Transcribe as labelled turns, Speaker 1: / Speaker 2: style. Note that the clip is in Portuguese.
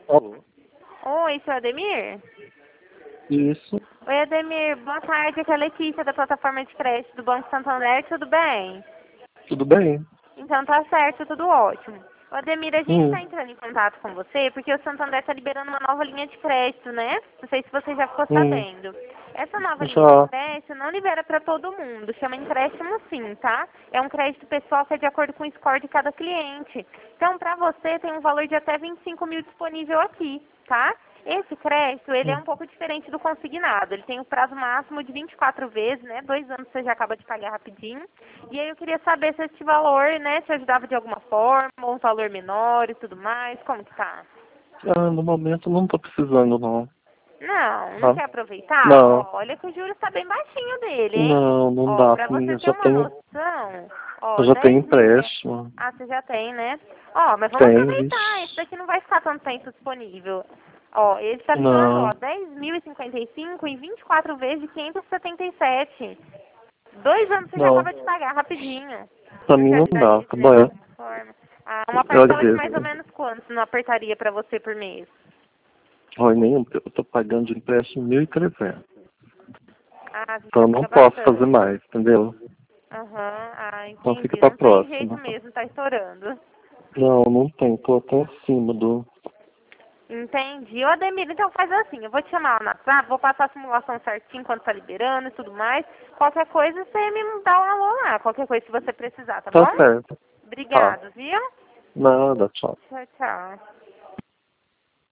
Speaker 1: Alô?
Speaker 2: Oi, seu Ademir?
Speaker 1: Isso.
Speaker 2: Oi, Ademir. Boa tarde. Aqui é a Letícia, da plataforma de crédito do Banco Santander. Tudo bem?
Speaker 1: Tudo bem?
Speaker 2: Então tá certo, tudo ótimo. Ô, Ademir, a gente tá
Speaker 1: Hum,
Speaker 2: entrando em contato com você porque o Santander tá liberando uma nova linha de crédito, né? Não sei se você já ficou
Speaker 1: hum,
Speaker 2: sabendo. Essa nova linha de
Speaker 1: já.
Speaker 2: crédito não libera para todo mundo, chama empréstimo sim, tá? É um crédito pessoal que é de acordo com o score de cada cliente. Então, para você, tem um valor de até 25 mil disponível aqui, tá? Esse crédito, ele é
Speaker 1: Hum.
Speaker 2: um pouco diferente do consignado. Ele tem o prazo máximo de 24 vezes, né? 2 anos você já acaba de pagar rapidinho. E aí eu queria saber se esse valor, né, te ajudava de alguma forma, ou um valor menor e tudo mais. Como que tá?
Speaker 1: Ah, no momento não tô precisando, não.
Speaker 2: Não
Speaker 1: Tá?
Speaker 2: quer aproveitar?
Speaker 1: Não,
Speaker 2: Ó, olha que o juros está bem baixinho dele, hein?
Speaker 1: não
Speaker 2: Ó,
Speaker 1: dá
Speaker 2: pra
Speaker 1: pra mim.
Speaker 2: você
Speaker 1: Eu
Speaker 2: ter
Speaker 1: já
Speaker 2: uma
Speaker 1: tenho,
Speaker 2: noção,
Speaker 1: eu
Speaker 2: ó,
Speaker 1: já tenho
Speaker 2: 10 mil reais.
Speaker 1: empréstimo.
Speaker 2: Ah, você já tem, né? Ó, mas vamos
Speaker 1: Tenho,
Speaker 2: aproveitar, esse
Speaker 1: vixe.
Speaker 2: daqui não vai ficar tanto tempo disponível. Ó, ele está liberando, ó,
Speaker 1: Não,
Speaker 2: 10.055 em 24 vezes de 577. 2 anos você já
Speaker 1: não.
Speaker 2: acaba de pagar rapidinho.
Speaker 1: Pra
Speaker 2: Não
Speaker 1: mim
Speaker 2: te
Speaker 1: não dá.
Speaker 2: ajudaria
Speaker 1: Tá
Speaker 2: de
Speaker 1: bom,
Speaker 2: alguma forma? Ah, uma
Speaker 1: eu
Speaker 2: parcela de mais ou
Speaker 1: agradeço.
Speaker 2: menos quanto não apertaria pra você por mês?
Speaker 1: Olha, nenhum, porque eu tô pagando de empréstimo 1.300.
Speaker 2: Ah, você
Speaker 1: Então
Speaker 2: já
Speaker 1: eu não
Speaker 2: paga
Speaker 1: posso fazer
Speaker 2: bastante.
Speaker 1: mais, entendeu?
Speaker 2: Aham, ah,
Speaker 1: Então fica
Speaker 2: entendi.
Speaker 1: pra
Speaker 2: Não tem jeito
Speaker 1: próxima.
Speaker 2: mesmo, tá estourando.
Speaker 1: Não tem. Tô até acima do...
Speaker 2: Entendi. Ô, Ademir, então faz assim, eu vou te chamar lá na WhatsApp, vou passar a simulação certinho quando tá liberando e tudo mais. Qualquer coisa, você me dá um alô lá, qualquer coisa que você precisar, tá
Speaker 1: Tá
Speaker 2: bom?
Speaker 1: certo. Tá.
Speaker 2: Obrigado, viu?
Speaker 1: Nada, tchau.
Speaker 2: Tchau, tchau.